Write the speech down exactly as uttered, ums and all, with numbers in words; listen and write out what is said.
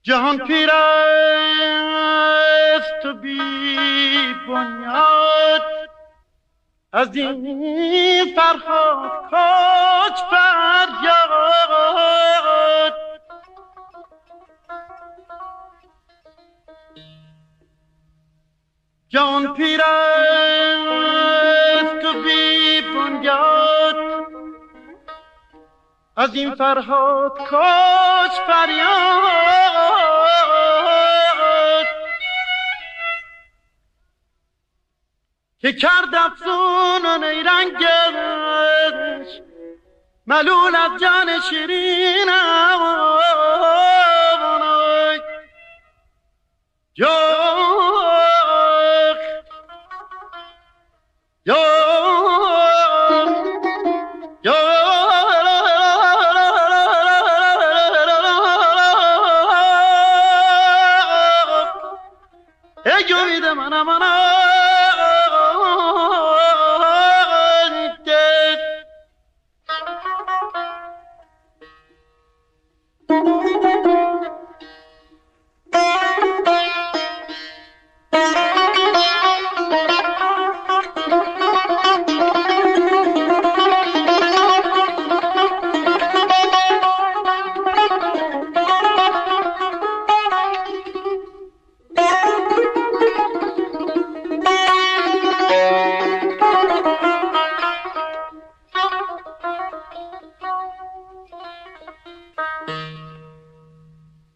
جهان پیر است و بی بنیاد، از این فرهاد کاج فریاد. جهان پیر است و بی بنیاد، از این فرهاد کاج فریاد. که کرد افزون و نیرنگش ملول از جان شیرینم. جاخ جاخ جاخ ای جوید من من